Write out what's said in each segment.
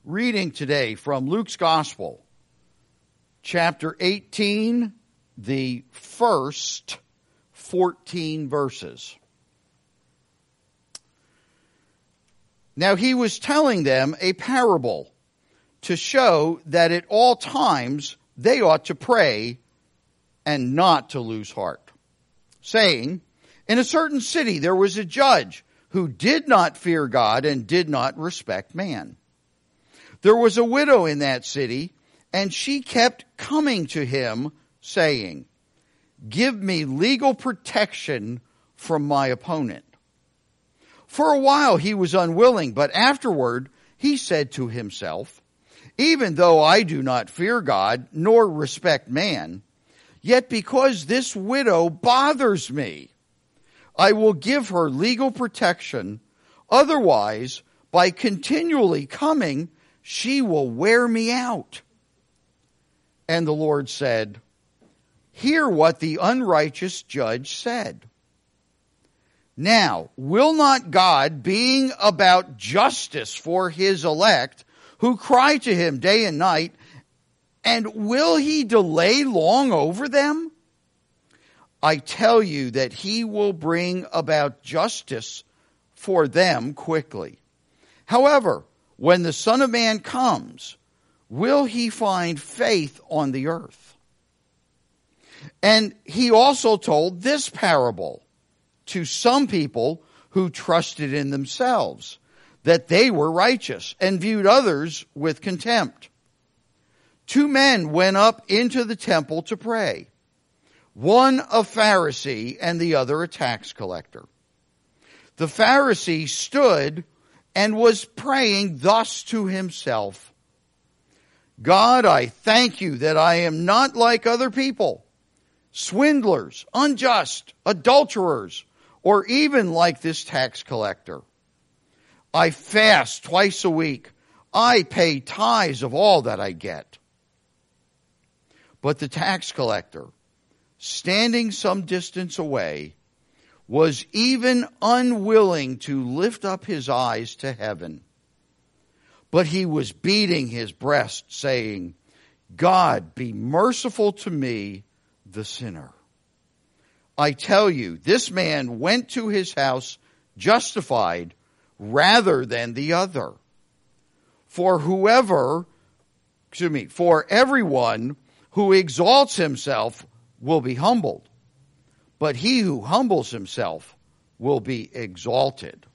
reading today from Luke's Gospel, chapter 18, the first 14 verses. Now he was telling them a parable to show that at all times they ought to pray and not to lose heart, saying, in a certain city there was a judge who did not fear God and did not respect man. There was a widow in that city, and she kept coming to him, saying, give me legal protection from my opponent. For a while he was unwilling, but afterward he said to himself, even though I do not fear God nor respect man, yet because this widow bothers me, I will give her legal protection. Otherwise, by continually coming, she will wear me out. And the Lord said, hear what the unrighteous judge said. Now, will not God, being about justice for his elect, who cry to him day and night, and will he delay long over them? I tell you that he will bring about justice for them quickly. However, when the Son of Man comes, will he find faith on the earth? And he also told this parable to some people who trusted in themselves, that they were righteous, and viewed others with contempt. 2 men went up into the temple to pray, one a Pharisee and the other a tax collector. The Pharisee stood and was praying thus to himself, God, I thank you that I am not like other people, swindlers, unjust, adulterers, or even like this tax collector. I fast twice a week. I pay tithes of all that I get. But the tax collector, standing some distance away, was even unwilling to lift up his eyes to heaven. But he was beating his breast, saying, God, be merciful to me, the sinner. I tell you, this man went to his house justified rather than the other. For everyone who exalts himself will be humbled, but he who humbles himself will be exalted.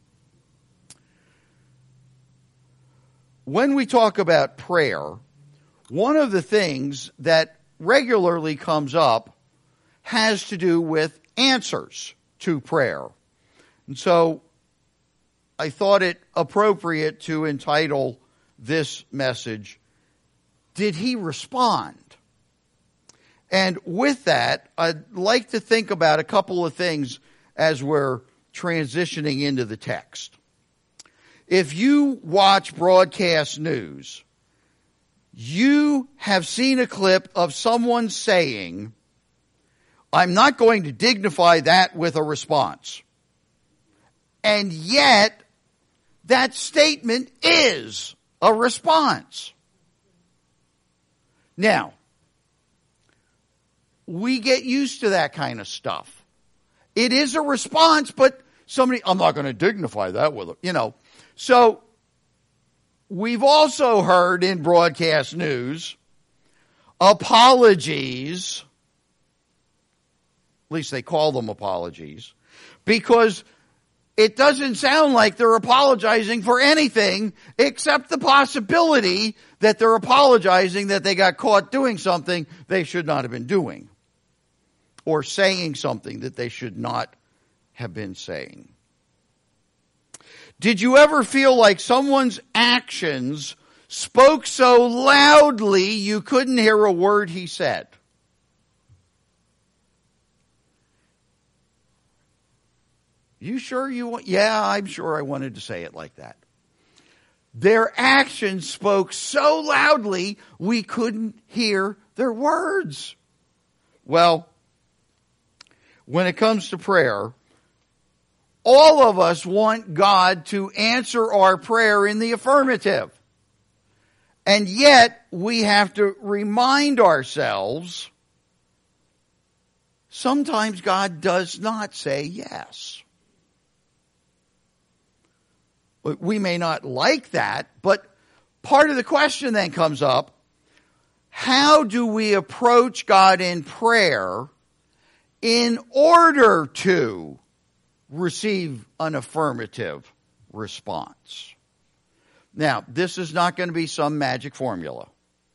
When we talk about prayer, one of the things that regularly comes up has to do with answers to prayer. And so I thought it appropriate to entitle this message, Did He Respond? And with that, I'd like to think about a couple of things as we're transitioning into the text. If you watch broadcast news, you have seen a clip of someone saying, I'm not going to dignify that with a response. And yet, that statement is a response. Now, we get used to that kind of stuff. It is a response, but I'm not going to dignify that with it, So, we've also heard in broadcast news, apologies, at least they call them apologies, because it doesn't sound like they're apologizing for anything except the possibility that they're apologizing that they got caught doing something they should not have been doing, or saying something that they should not have been saying. Did you ever feel like someone's actions spoke so loudly you couldn't hear a word he said? You sure you want? Yeah, I'm sure I wanted to say it like that. Their actions spoke so loudly we couldn't hear their words. Well, when it comes to prayer, all of us want God to answer our prayer in the affirmative. And yet, we have to remind ourselves, sometimes God does not say yes. We may not like that, but part of the question then comes up, how do we approach God in prayer in order to receive an affirmative response? Now, this is not going to be some magic formula.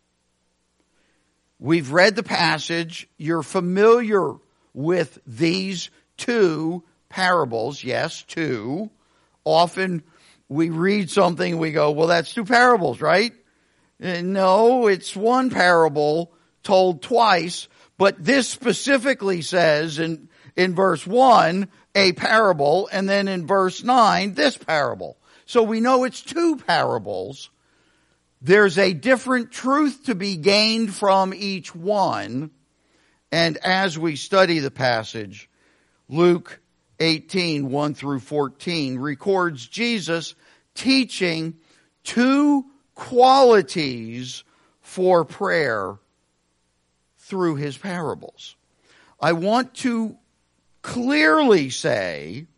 We've read the passage. You're familiar with these two parables. Yes, two. Often we read something and we go, well, that's two parables, right? No, it's one parable told twice, but this specifically says in verse 1, a parable, and then in verse 9, this parable. So we know it's two parables. There's a different truth to be gained from each one. And as we study the passage, Luke 18, 1 through 14 records Jesus teaching two qualities for prayer through his parables. I want to clearly say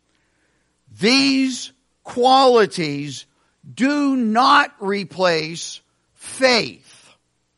these qualities do not replace faith.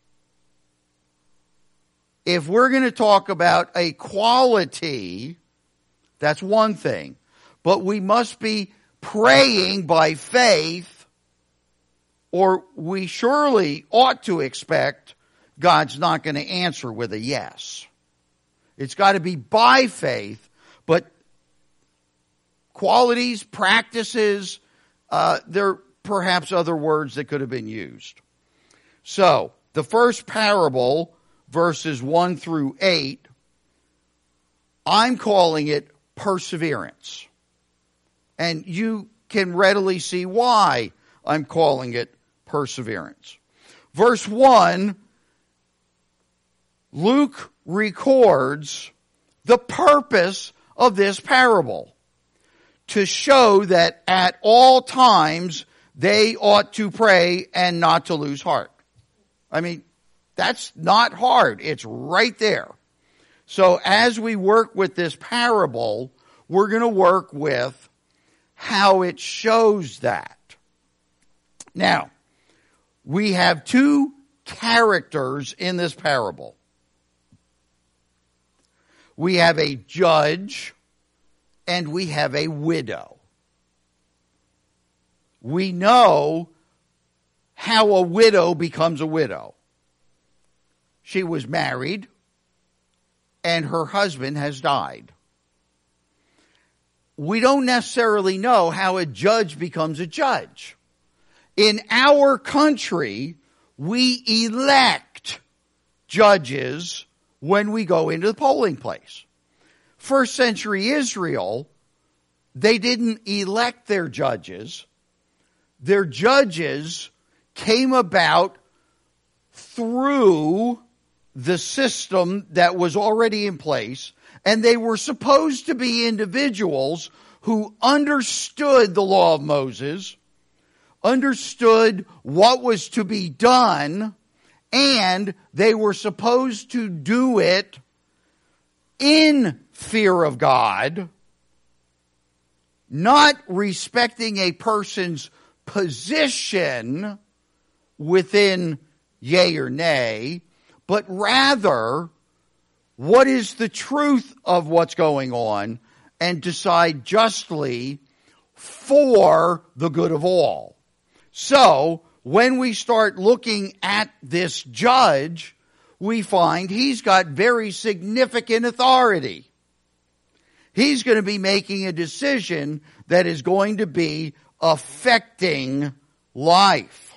If we're going to talk about a quality, that's one thing. But we must be praying by faith, or we surely ought to expect God's not going to answer with a yes. It's got to be by faith, but qualities, practices, there are perhaps other words that could have been used. So, the first parable, verses 1 through 8, I'm calling it perseverance. And you can readily see why I'm calling it perseverance. Verse 1, Luke records the purpose of this parable, to show that at all times they ought to pray and not to lose heart. I mean, that's not hard. It's right there. So as we work with this parable, we're going to work with how it shows that. Now, we have two characters in this parable. We have a judge and we have a widow. We know how a widow becomes a widow. She was married and her husband has died. We don't necessarily know how a judge becomes a judge. In our country, we elect judges when we go into the polling place. First century Israel, they didn't elect their judges. Their judges came about through the system that was already in place, and they were supposed to be individuals who understood the law of Moses, understood what was to be done, and they were supposed to do it in fear of God, not respecting a person's position within yea or nay, but rather what is the truth of what's going on and decide justly for the good of all. So, when we start looking at this judge, we find he's got very significant authority. He's going to be making a decision that is going to be affecting life.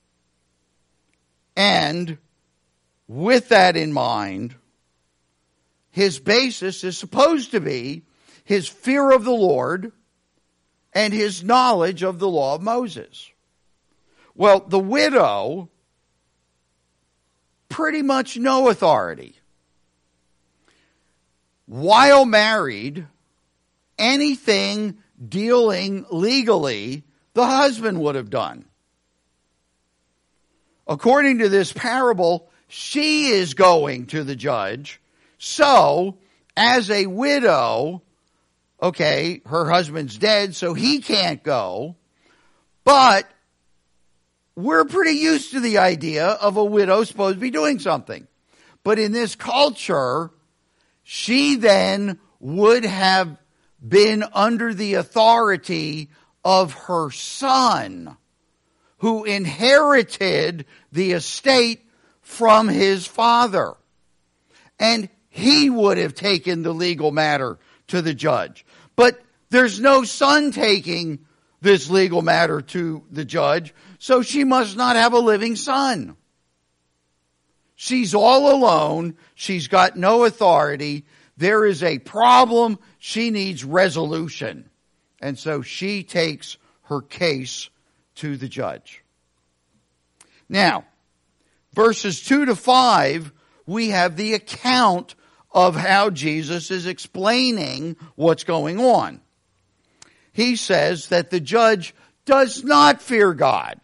And with that in mind, his basis is supposed to be his fear of the Lord and his knowledge of the law of Moses. Well, the widow, pretty much no authority. While married, anything dealing legally, the husband would have done. according to this parable, she is going to the judge. So, as a widow, okay, her husband's dead, so he can't go. But we're pretty used to the idea of a widow supposed to be doing something. But in this culture, she then would have been under the authority of her son, who inherited the estate from his father. And he would have taken the legal matter to the judge. But there's no son taking this legal matter to the judge, so she must not have a living son. She's all alone. She's got no authority. There is a problem. She needs resolution. And so she takes her case to the judge. Now, verses 2 to 5, we have the account of how Jesus is explaining what's going on. He says that the judge does not fear God.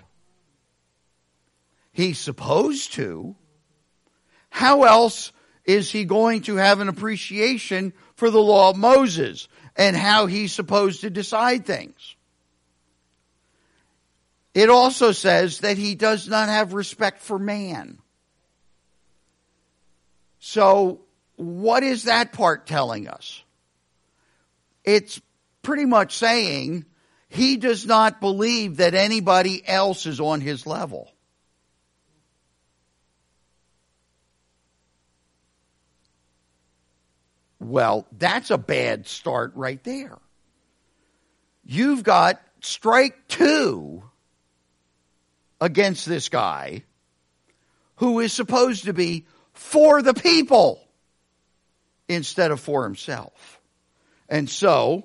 He's supposed to. How else is he going to have an appreciation for the law of Moses and how he's supposed to decide things? It also says that he does not have respect for man. So, what is that part telling us? It's pretty much saying he does not believe that anybody else is on his level. Well, that's a bad start right there. You've got strike 2 against this guy who is supposed to be for the people instead of for himself. And so,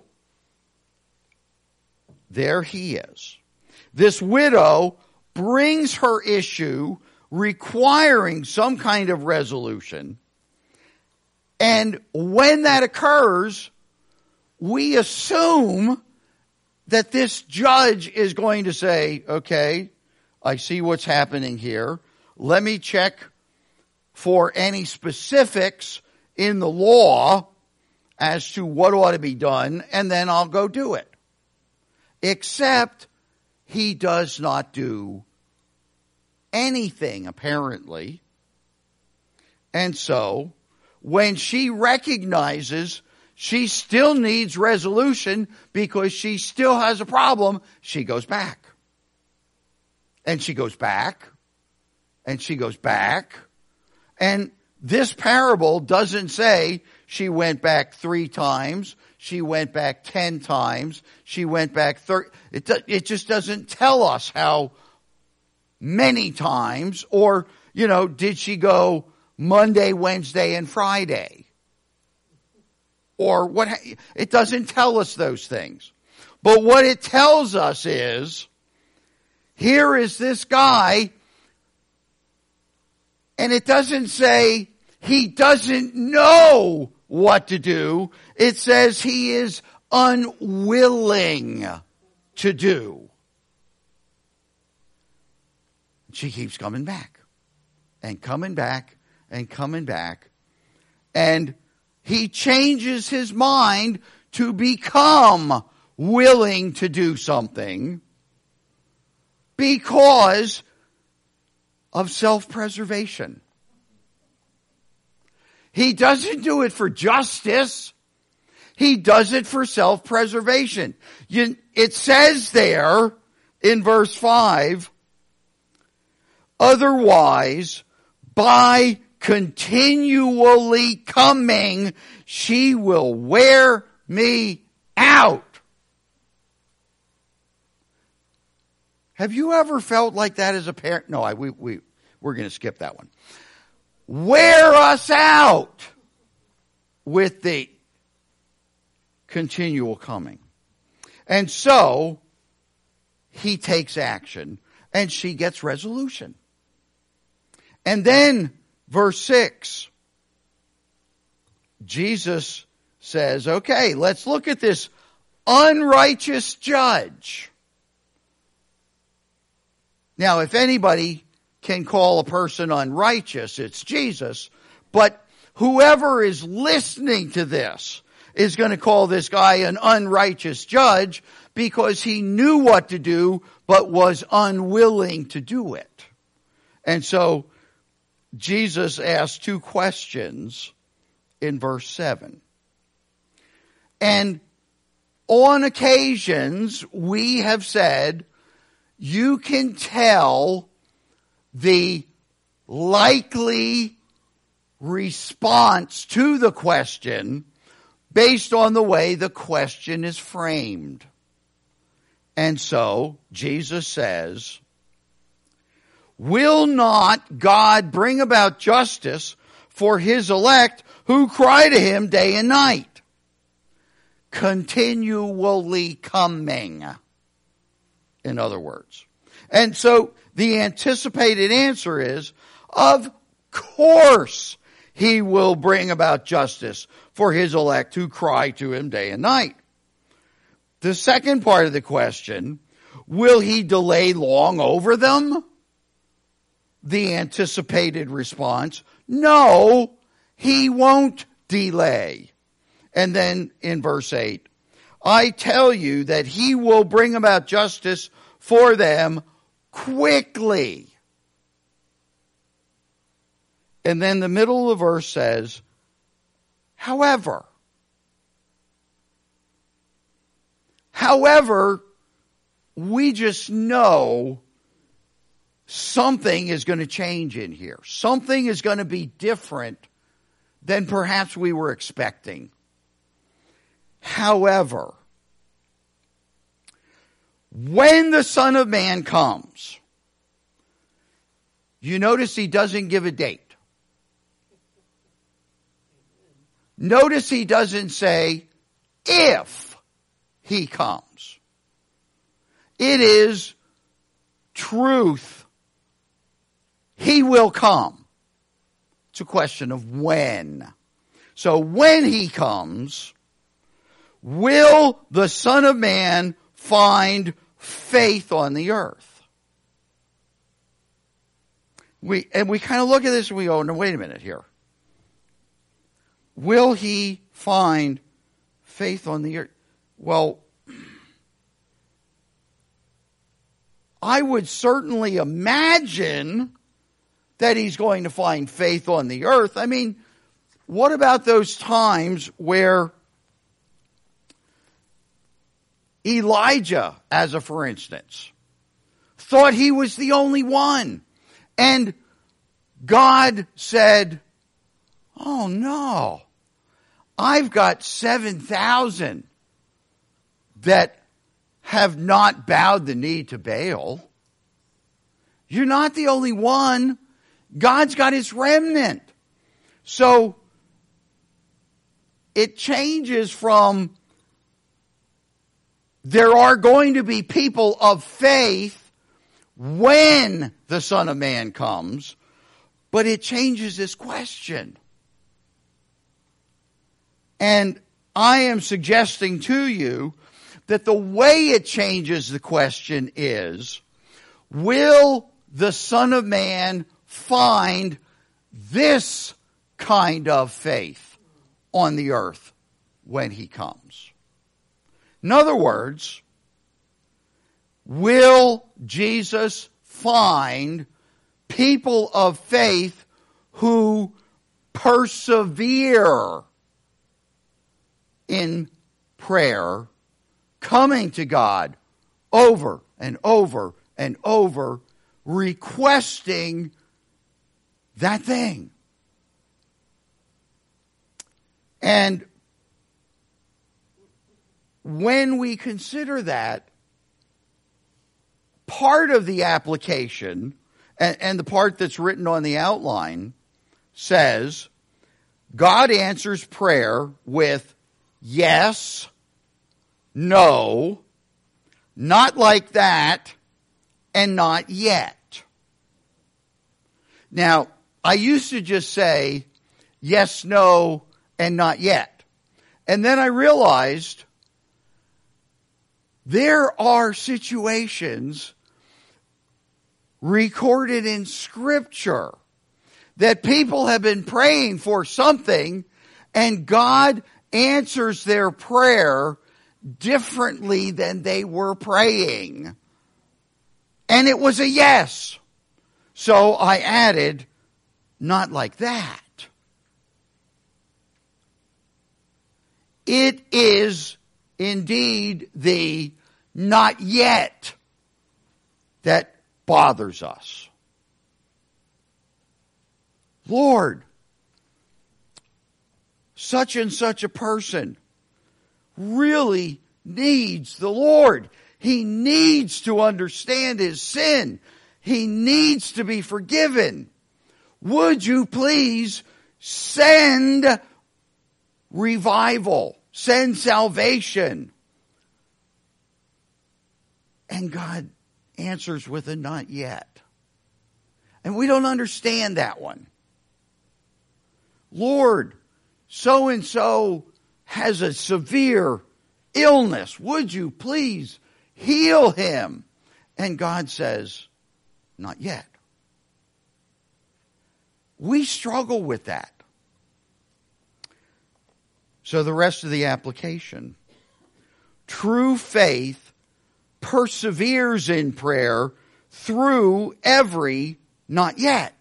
there he is. This widow brings her issue requiring some kind of resolution. And when that occurs, we assume that this judge is going to say, okay, I see what's happening here. Let me check for any specifics in the law as to what ought to be done, and then I'll go do it. Except he does not do anything, apparently. And so, when she recognizes she still needs resolution because she still has a problem, she goes back. And she goes back. And she goes back. And this parable doesn't say she went back 3 times. She went back 10 times. She went back 30. It just doesn't tell us how many times. Or, did she go Monday, Wednesday, and Friday? Or what? It doesn't tell us those things. But what it tells us is, here is this guy, and it doesn't say he doesn't know what to do. It says he is unwilling to do. She keeps coming back and coming back and coming back. And he changes his mind to become willing to do something because of self-preservation. He doesn't do it for justice. He does it for self-preservation. It says there in verse 5, otherwise, by continually coming, she will wear me out. Have you ever felt like that as a parent? No, we're going to skip that one. Wear us out with the continual coming. And so, he takes action, and she gets resolution. And then, verse 6, Jesus says, okay, let's look at this unrighteous judge. Now, if anybody can call a person unrighteous. It's Jesus. But whoever is listening to this is going to call this guy an unrighteous judge because he knew what to do but was unwilling to do it. And so Jesus asked two questions in verse 7. And on occasions, we have said, you can tell the likely response to the question based on the way the question is framed. And so, Jesus says, will not God bring about justice for his elect who cry to him day and night? Continually coming, in other words. And so the anticipated answer is, of course he will bring about justice for his elect who cry to him day and night. The second part of the question, will he delay long over them? The anticipated response, no, he won't delay. And then in verse 8, I tell you that he will bring about justice for them quickly. And then the middle of the verse says, however, we just know something is going to change in here. Something is going to be different than perhaps we were expecting. However, when the Son of Man comes, you notice he doesn't give a date. Notice he doesn't say if he comes. It is truth. He will come. It's a question of when. So when he comes, will the Son of Man find faith on the earth? We kind of look at this and we go, no, wait a minute here. Will he find faith on the earth? Well, I would certainly imagine that he's going to find faith on the earth. I mean, what about those times where Elijah, as a for instance, thought he was the only one. And God said, oh no, I've got 7,000 that have not bowed the knee to Baal. You're not the only one. God's got his remnant. So it changes from there are going to be people of faith when the Son of Man comes, but it changes this question. And I am suggesting to you that the way it changes the question is, will the Son of Man find this kind of faith on the earth when he comes? In other words, will Jesus find people of faith who persevere in prayer, coming to God over and over and over, requesting that thing? And when we consider that, part of the application, and the part that's written on the outline, says, God answers prayer with yes, no, not like that, and not yet. Now, I used to just say yes, no, and not yet. And then I realized there are situations recorded in Scripture that people have been praying for something and God answers their prayer differently than they were praying. And it was a yes. So I added, not like that. It is indeed the not yet that bothers us. Lord, such and such a person really needs the Lord. He needs to understand his sin. He needs to be forgiven. Would you please send revival, send salvation? And God answers with a not yet. And we don't understand that one. Lord, so-and-so has a severe illness. Would you please heal him? And God says, not yet. We struggle with that. So the rest of the application. True faith perseveres in prayer through every not yet.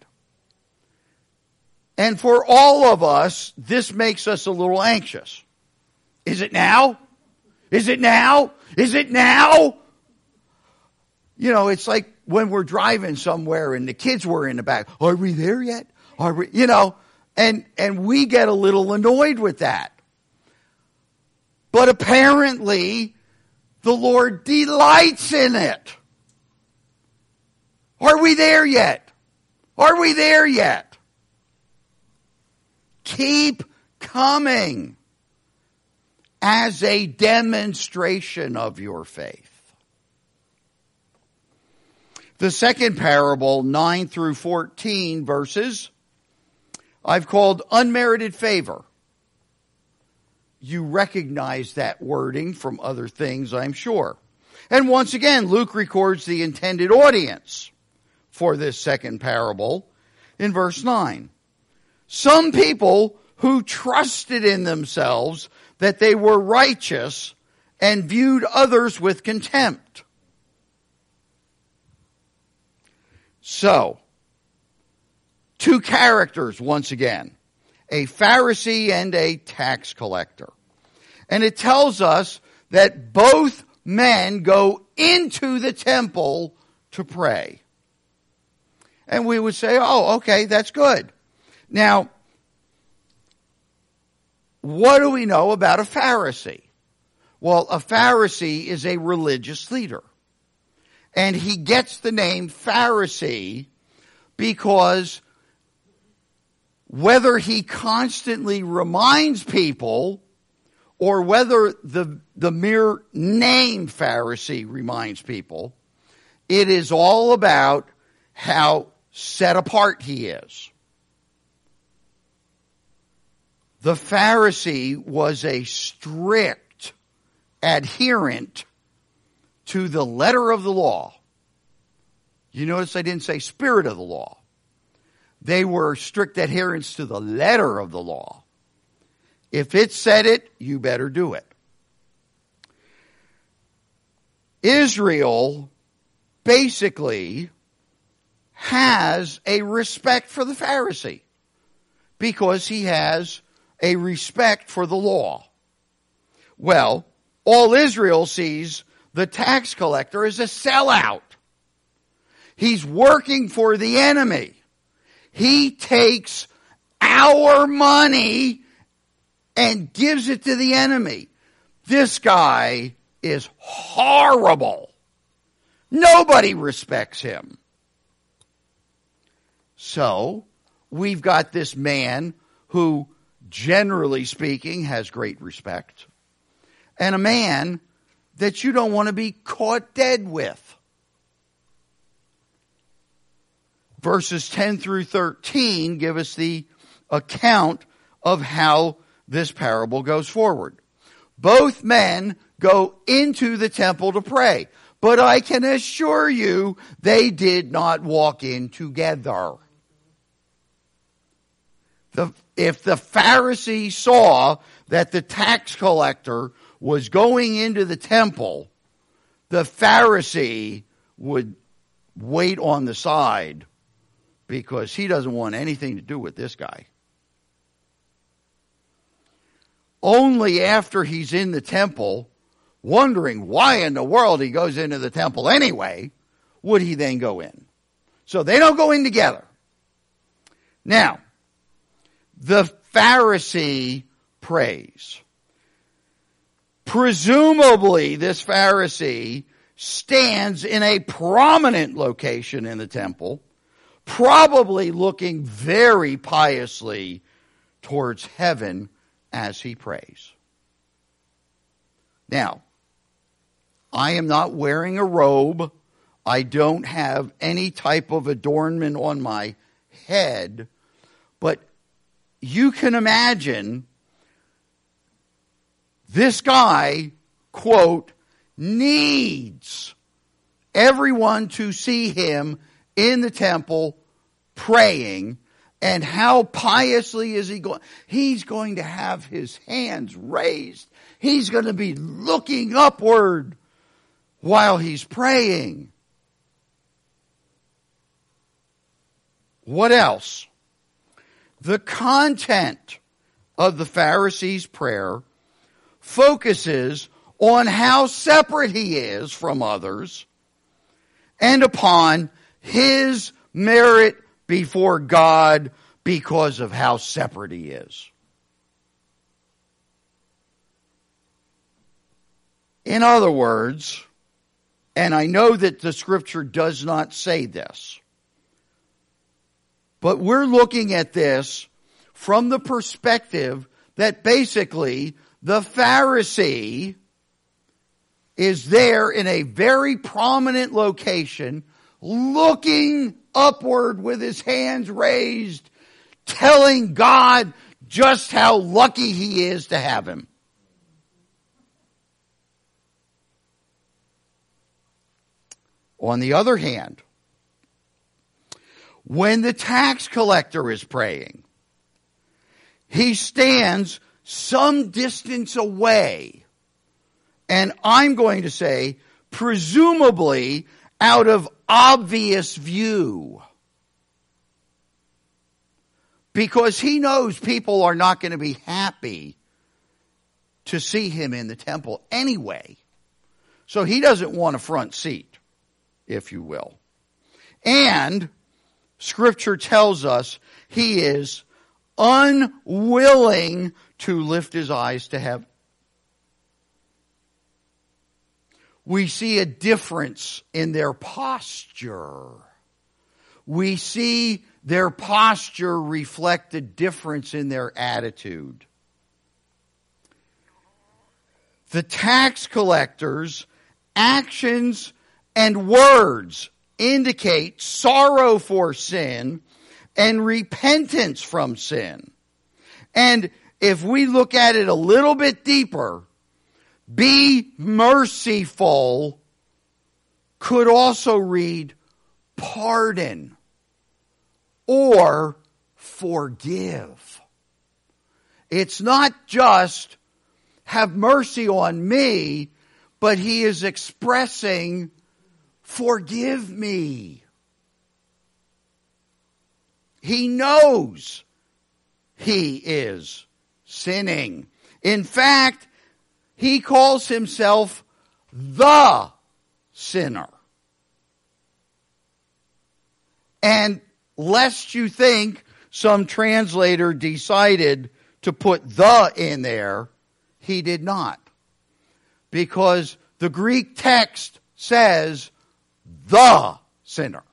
And for all of us, this makes us a little anxious. Is it now? Is it now? Is it now? You know, it's like when we're driving somewhere and the kids were in the back. Are we there yet? Are we, you know, and we get a little annoyed with that. But apparently, the Lord delights in it. Are we there yet? Are we there yet? Keep coming as a demonstration of your faith. The second parable, 9 through 14 verses, I've called unmerited favor. You recognize that wording from other things, I'm sure. And once again, Luke records the intended audience for this second parable in verse 9. Some people who trusted in themselves that they were righteous and viewed others with contempt. So, two characters once again, a Pharisee and a tax collector. And it tells us that both men go into the temple to pray. And we would say, oh, okay, that's good. Now, what do we know about a Pharisee? Well, a Pharisee is a religious leader. And he gets the name Pharisee because whether he constantly reminds people or whether the mere name Pharisee reminds people, it is all about how set apart he is. The Pharisee was a strict adherent to the letter of the law. You notice I didn't say spirit of the law. They were strict adherents to the letter of the law. If it said it, you better do it. Israel basically has a respect for the Pharisee because he has a respect for the law. Well, all Israel sees the tax collector as a sellout. He's working for the enemy. He takes our money and gives it to the enemy. This guy is horrible. Nobody respects him. So, we've got this man who, generally speaking, has great respect. And a man that you don't want to be caught dead with. Verses 10 through 13 give us the account of how this parable goes forward. Both men go into the temple to pray. But I can assure you, they did not walk in together. If the Pharisee saw that the tax collector was going into the temple, the Pharisee would wait on the side because he doesn't want anything to do with this guy. Only after he's in the temple, wondering why in the world he goes into the temple anyway, would he then go in. So they don't go in together. Now, the Pharisee prays. Presumably, this Pharisee stands in a prominent location in the temple, probably looking very piously towards heaven as he prays. Now, I am not wearing a robe. I don't have any type of adornment on my head, but you can imagine this guy, quote, needs everyone to see him in the temple praying. And how piously is he going? He's going to have his hands raised. He's going to be looking upward while he's praying. What else? The content of the Pharisee's prayer focuses on how separate he is from others and upon his merit before God because of how separate he is. In other words, and I know that the scripture does not say this, but we're looking at this from the perspective that basically the Pharisee is there in a very prominent location, looking upward with his hands raised, telling God just how lucky he is to have him. On the other hand, when the tax collector is praying, he stands some distance away, and I'm going to say, presumably out of obvious view. Because he knows people are not going to be happy to see him in the temple anyway. So he doesn't want a front seat, if you will. And Scripture tells us he is unwilling to lift his eyes to heaven. We see a difference in their posture. We see their posture reflect a difference in their attitude. The tax collector's actions and words indicate sorrow for sin and repentance from sin. And if we look at it a little bit deeper, be merciful could also read pardon or forgive. It's not just have mercy on me, but he is expressing forgive me. He knows he is sinning. In fact, he calls himself the sinner. And lest you think some translator decided to put the in there, he did not. Because the Greek text says the sinner,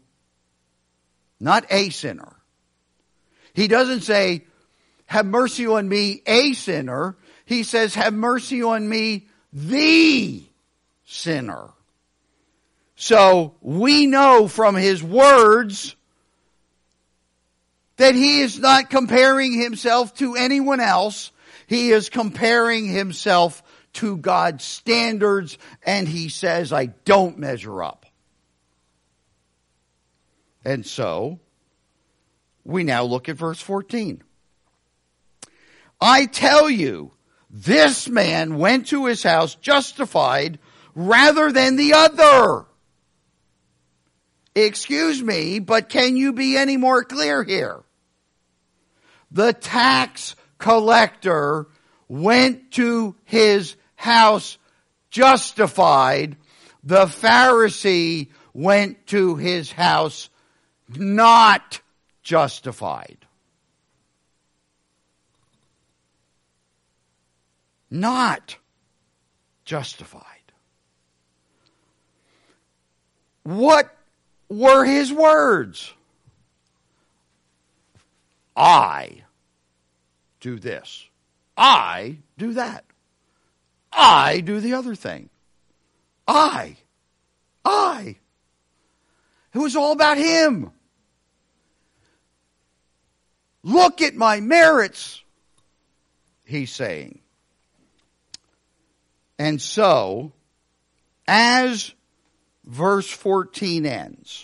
not a sinner. He doesn't say, have mercy on me, a sinner. He says, have mercy on me, the sinner. So we know from his words that he is not comparing himself to anyone else. He is comparing himself to God's standards, and he says, I don't measure up. And so, we now look at verse 14. I tell you, this man went to his house justified rather than the other. Excuse me, but can you be any more clear here? The tax collector went to his house justified. The Pharisee went to his house not justified. Not justified. What were his words? I do this. I do that. I do the other thing. I. It was all about him. Look at my merits, he's saying. And so, as verse 14 ends,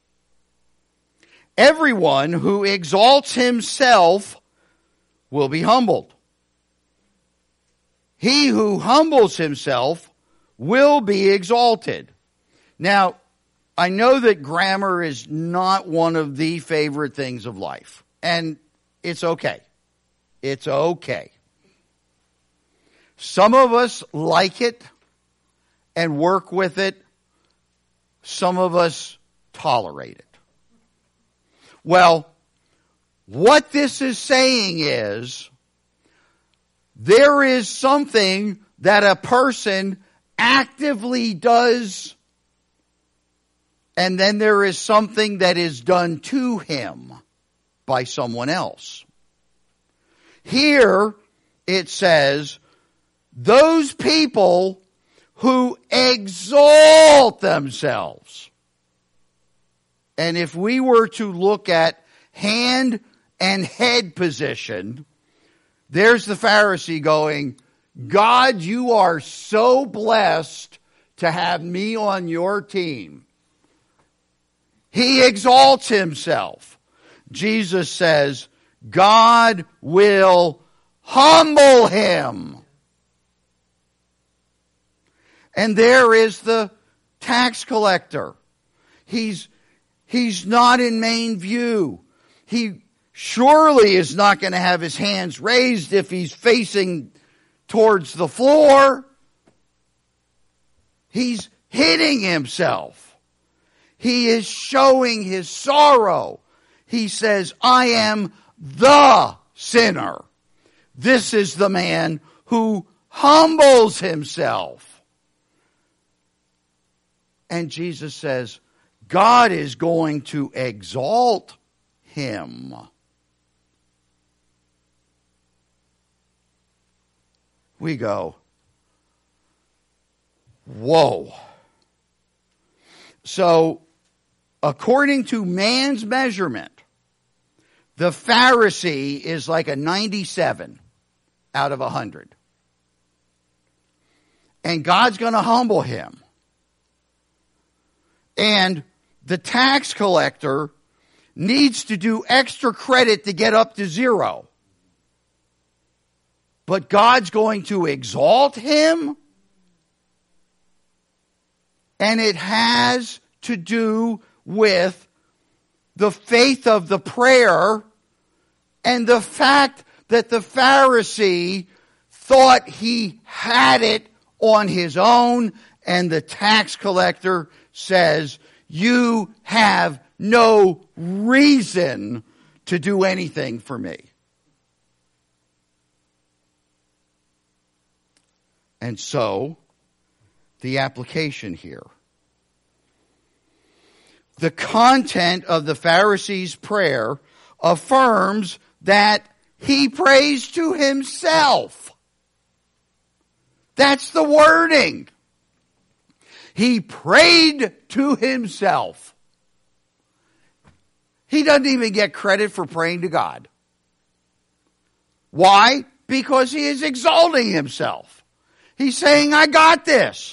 everyone who exalts himself will be humbled. He who humbles himself will be exalted. Now, I know that grammar is not one of the favorite things of life. And it's okay. It's okay. Some of us like it and work with it. Some of us tolerate it. Well, what this is saying is there is something that a person actively does, and then there is something that is done to him by someone else. Here it says, those people who exalt themselves. And if we were to look at hand and head position, there's the Pharisee going, God, you are so blessed to have me on your team. He exalts himself. Jesus says, God will humble him. And there is the tax collector. He's not in main view. He surely is not going to have his hands raised if he's facing towards the floor. He's hitting himself. He is showing his sorrow. He says, I am the sinner. This is the man who humbles himself. And Jesus says, God is going to exalt him. We go, whoa. So, according to man's measurement, the Pharisee is like a 97 out of 100. And God's going to humble him. And the tax collector needs to do extra credit to get up to 0. But God's going to exalt him. And it has to do with the faith of the prayer and the fact that the Pharisee thought he had it on his own, and the tax collector says, you have no reason to do anything for me. And so, the application here. The content of the Pharisee's prayer affirms that he prays to himself. That's the wording. He prayed to himself. He doesn't even get credit for praying to God. Why? Because he is exalting himself. He's saying, I got this.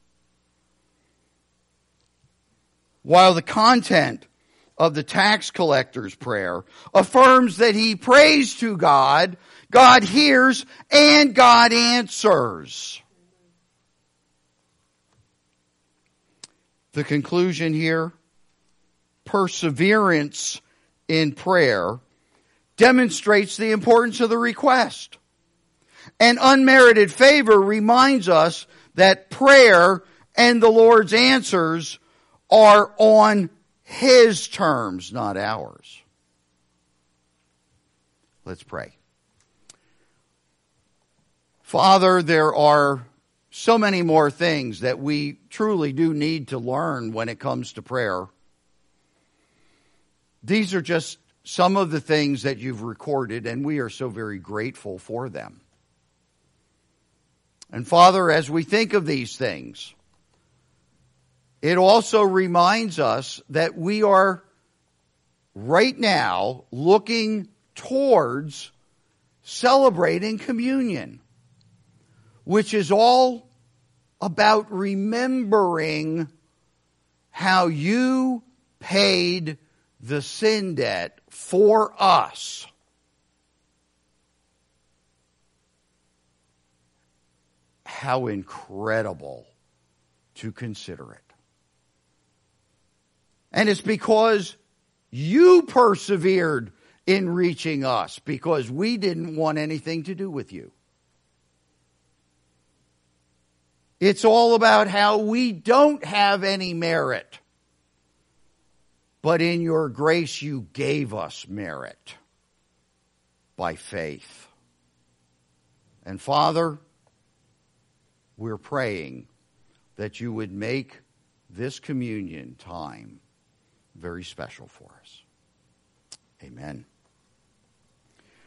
While the content of the tax collector's prayer affirms that he prays to God, God hears and God answers. The conclusion here, perseverance in prayer demonstrates the importance of the request. And unmerited favor reminds us that prayer and the Lord's answers are on His terms, not ours. Let's pray. Father, there are so many more things that we truly do need to learn when it comes to prayer. These are just some of the things that you've recorded, and we are so very grateful for them. And Father, as we think of these things, it also reminds us that we are right now looking towards celebrating communion, which is all about remembering how you paid the sin debt for us. How incredible to consider it. And it's because you persevered in reaching us, because we didn't want anything to do with you. It's all about how we don't have any merit, but in your grace you gave us merit by faith. And Father, we're praying that you would make this communion time very special for us. Amen.